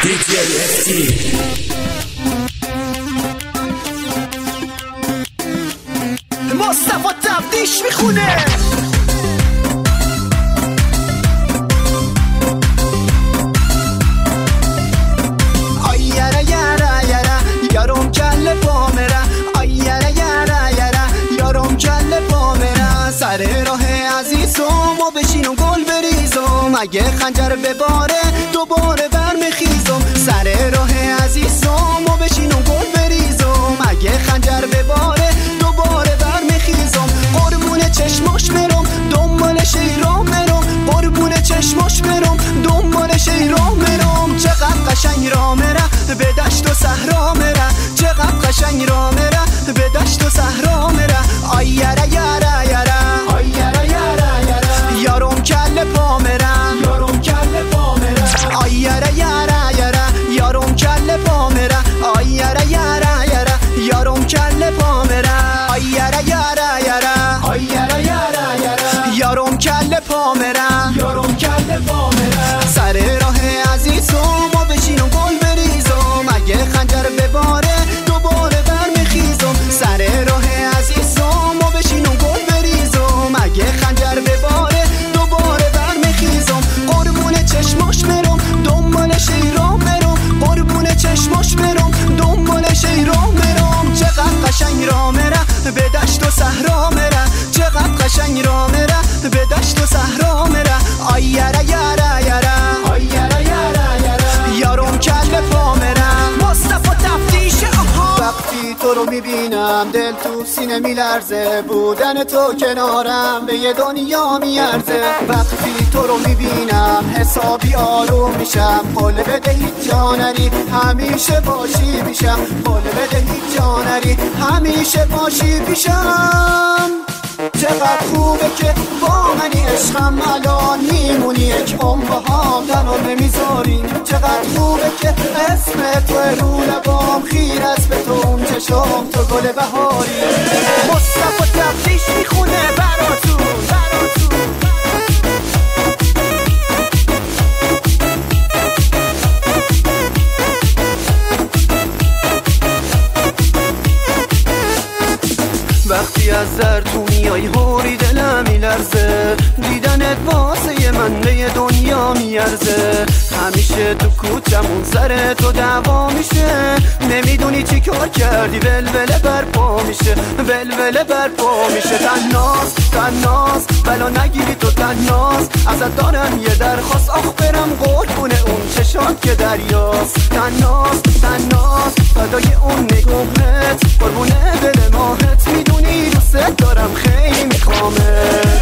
مصطفی تفتیش میخونه آیره یره یره یارم کل پامره آیره یره یره یارم کل پامره سر راه عزیزم و بشینم گل بریزم اگه خنجر بباره دوباره برمیخیزم سر راه عزیزم و بشینم گل بریزم اگه خنجر بباره دوباره برمیخیزم قربون چشماش میرم دنبالش ایران میرم قربون چشماش میرم دنبالش ایران میرم چقدر قشنگ را میره به دشت و صحرا میره چقدر قشنگ را میره به دشت و صحرا میره آی یره یره یره آی یره یره یره یارم کل پا میره یارم کل پا میره آی یره یره یره یارم کل پا میره آی یره یره یره یارم کل پا میره آی یره یره یره آی یره یره یره یارم کل پا میره یارم کل پا میره سر راه عزیزم و بشینم گل بریزم اگه خنجر بباره دوباره برمیخیزم سر راه عزیزم و بشینم گل بریزم اگه خنجر بباره دوباره برمیخیزم قربون چشماش میرم دنبالش ایران میرم قربون چشماش میرم دنبالش ایران میرم چقدر قشنگ را میره به دشت و صحرا میره چقدر قشنگ را میره به دشت و صحرا میره آی یره یره یره آی یره یره یره یارم کل پا میره مصطفی تفتیش وقتی تو رو میبینم دل تو سینه میلرزه بودن تو کنارم به یه دنیا میارزه وقتی تو رو میبینم حسابی آروم میشم قول بده هیچ جا نری همیشه باشی پیشم قول بده هیچ جا نری همیشه باشی پیشم چقدر خوبه که با منی عشقم الان میمونی یک عمر باهام تنها نمیذاری چقدر خوبه که اسم تو رو لبام خیر است به تو اون چشم تو گل بهاری مصطفی تفتیش میخونه براتون وقتی از در تو میای هوری دلم میلرزه دیدنت واسه من به دنیا میارزه همیشه تو کوچمون سر تو دعوا میشه نمیدونی چی کار کردی ولوله برپا میشه ولوله برپا میشه تناس بلا نگیری تو تناس ازت دارم یه درخواست آخ برم قربونه اون چشات که دریاست تناس فدای اون نگاهت قربونه دل ماهت میدونی دوست دارم خیلی میخوامت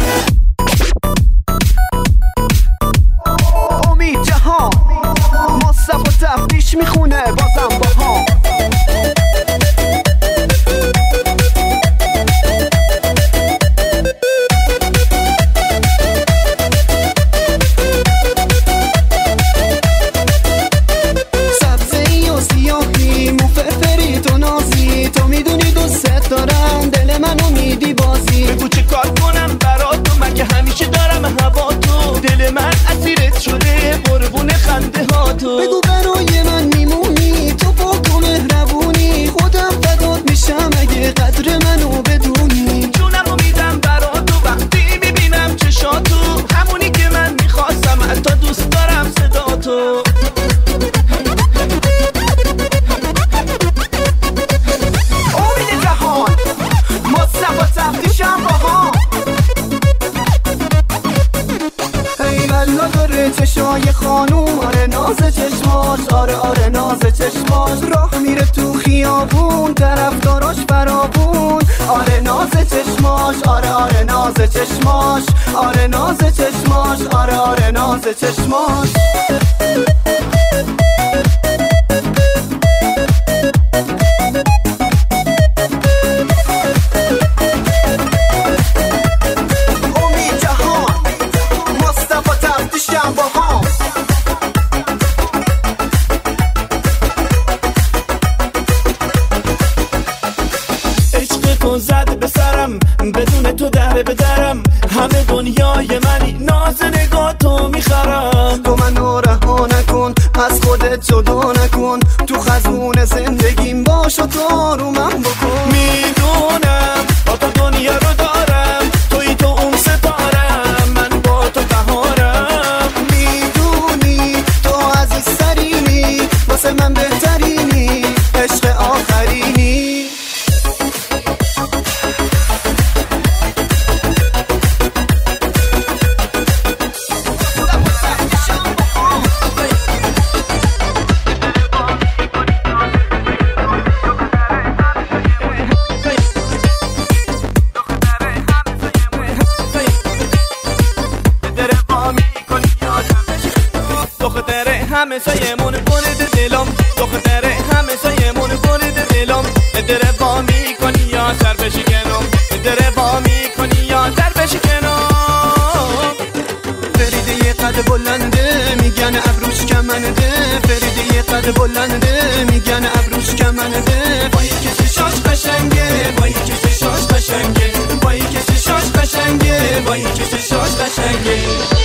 امید جهان مصطفی تفتیش میخونه بازم با هم سبزی و سیاهی مفرفری تو نازی تو میدونی دوست دارم دل منو میدی بازی بگو چه کار کنم برات تو من که همیشه دارم هوا تو دل من اسیرت شده قربون خنده ها تو بگو برای من میمونی تو با تو مهربونی خودم فدات میشم اگه قدر منو بدونی جونم رو میدم برات تو وقتی میبینم چشاتو همونی که من میخواستم حتی دوست دارم صدا تو امید جهان مصطفی تفتیشم با هم ای بلا داره چشای خانوم آره ناز چشماش آره ناز چشماش راه میره تو خیابون طرفداراش برابون آره ناز چشماش آره ناز چشماش آره ناز چشماش آره ناز چشماش امید جهان مصطفی تفتیشم با هم عشق تو زد به سرم بدون تو دره به درم همه دنیای منی ناز نگاه تو میخرم تو منو رها نکن از خودت دستت جدا نکن، تو خزون زندگیم باش و تو آرومم بکن. میدونم با تو دنیا رو دارم، توی تو اون ستارم، من با تو بهارم. میدونی تو عزیزترینی، واسه من بهترینی، عشق آخرینی. دختره همه سایمون برد دلم، دختره همه سایمون برد دلم. دره با میکنی یا سر بشکنم، دره با میکنی یا سر بشکنم. فریده یه قد بلنده میگن ابروش کمنده، فریده یه قد بلنده میگن ابروش کمنده. با یکی چشاش قشنگه، با یکی چشاش قشنگه، با یکی چشاش قشنگه، با یکی چشاش قشنگه.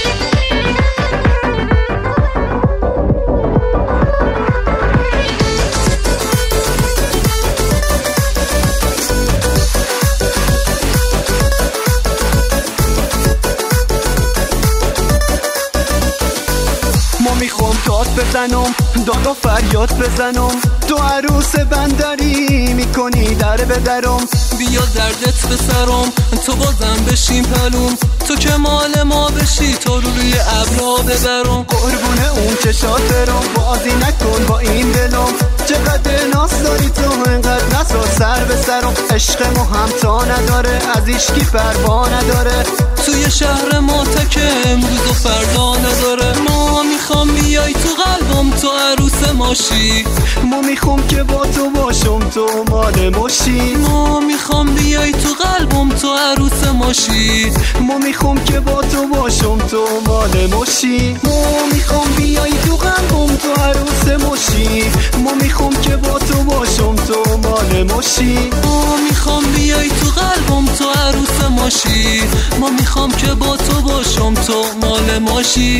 میخوام داد بزنم، داد و فریاد بزنم، تو عروس بندری میکنی در بدرم. بیا دردت بسرم، تو بازم بشیم پلوم، تو که مال ما بشی، تو روی ابرا ببرم. قربونه اون چشات برم، بازی نکن با این دلم. چقدر ناز داری تو، انقدر ناز رو سر به سرم. عشق ما همتا نداره، از ایشکی پروا نداره. توی شهر ما تک امروز و فردا نداره. ما میخوام بیای تو قلبم، تو عروس ماشی. ما میخوام که با تو باشم، تو مال ماشی. ما میخوام بیای تو قلبم، تو عروس ماشی. ما میخوام که با تو باشم، تو مال ماشی. ما میخوام بیای تو قلبم، تو عروس ماشی. ما میخوام که با تو باشم، تو مال ماشی. ما میخوام بیای تو قلبم، تو عروس ماشی. ما میخوام که با تو باشم، تو مال ماشی.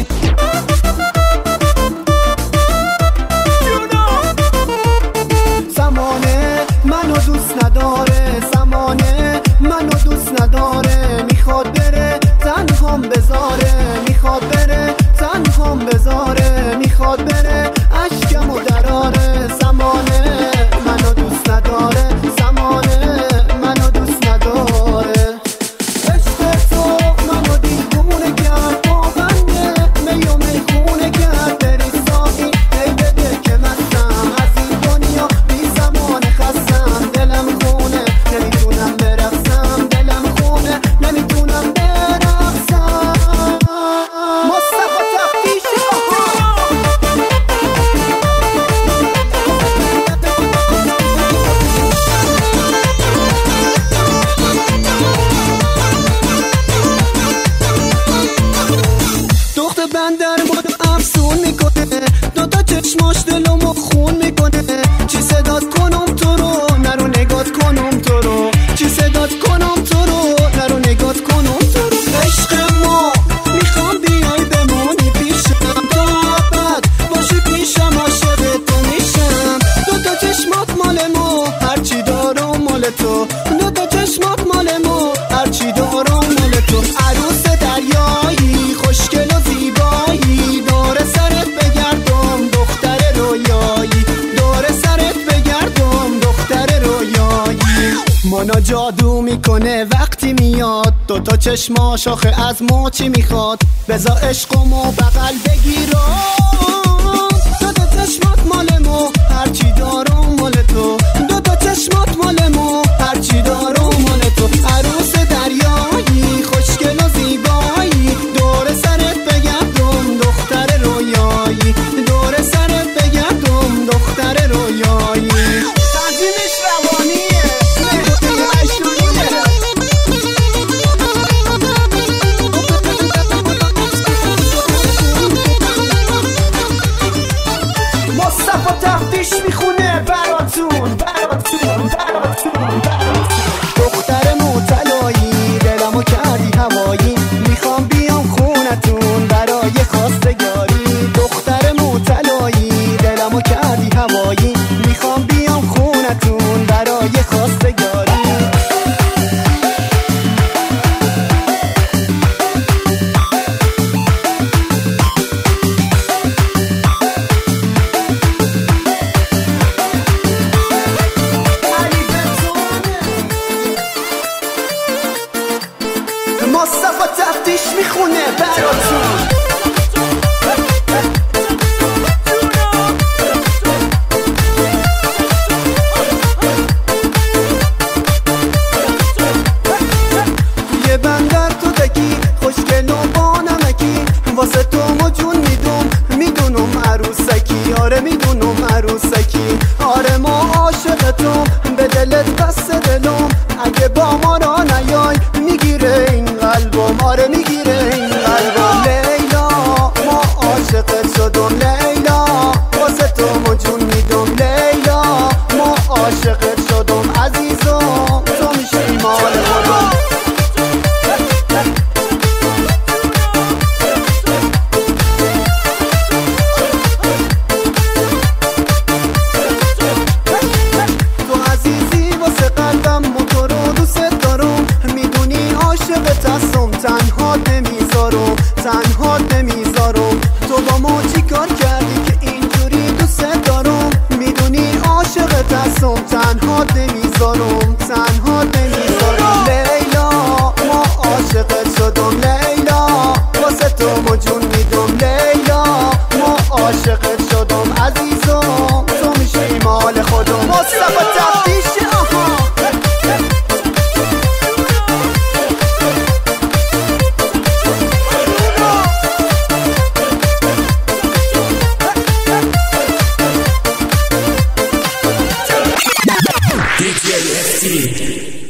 زمانه منو دوست نداره، زمانه منو دوست نداره. میخواد بره تنهام بذاره، میخواد بره تنهام بذاره، میخواد بره اشکمو دراره. زمانه منو دوست نداره، زمانه منو دوست نداره. عشق تو منو دیوونه کرد، با بنده می و میخونه کرد. بری ساقی ای بده که مستم، از این دنیا بی زمان خستم. دلم خونه نمیتونم برقصم، دلم خونه نمیتونم برقصم. مصطفی تفتیش دختر بندر مادم افسون میکنه، دوتا چشماش دلمو خون میکنه. چی صدات کنم تو رو، نرو نگات کنم تو رو. چی صدات کنم تو رو، نرو نگات کنم تو رو. عشق ما میخوام بیای بمونی پیشم، تا ابد باشی پیشم، عاشق تو میشم. دوتا چشمات مال ما، هرچی دارم مال تو. دوتا چشمات مال ما، هرچی دارم مال تو. عروس دریایی خوشگل و زیبایی، دور سرت بگردم دختر رویایی، دور سرت بگردم دختر رویایی. مانا جادو میکنه وقتی میاد، دوتا چشماش آخه از ما چی میخواد. بزا عشقمو بغل بگیرم، دوتا چشمات مال ما، هرچی دارم مال تو. دوتا چشمات مال ما، هرچی دارم مال تو. عروس دریایی خوشگل و زیبایی، دور سرت بگردم دختر رویایی، دور سرت بگردم دختر رویایی. تنظیمش روانیه، مهدی عشقیه. مصطفی تفتیش میخونه براتون، براتون، براتون، براتون. دختر مطلایی دلمو کردی هوایی، میخوام بیام خونتون برای خواستگاری. دختر مطلایی دلمو بدونم عروسکی. آره ما عاشق تو به دلت بست دلم، اگه با ما را نیای میگیره این قلبم. آره میگیره این قلبم. لیلا ما عاشقت شدم لیلا، واسه تو مجون میدم لیلا. ما عاشقت شدم عزیزم، تو میشی مال خودم. تو عزیزی واسه قلبم، موتور رو دوست دارم. میدونی عاشقت هستم، تنهات نمیذارم، تنهات نمیذارم. تو با ما چی کار کردی که اینجوری دوست دارم؟ میدونی عاشقت هستم، تنهات نمیذارم، تنهات نمیذارم. لیلا ما عاشقت شدم لیلا، واسه تو مجون میدم لیلا. ما عاشقت شدم عزیزم، تو میشی مال خودم. مصطفی تفتیش آها. DJ SC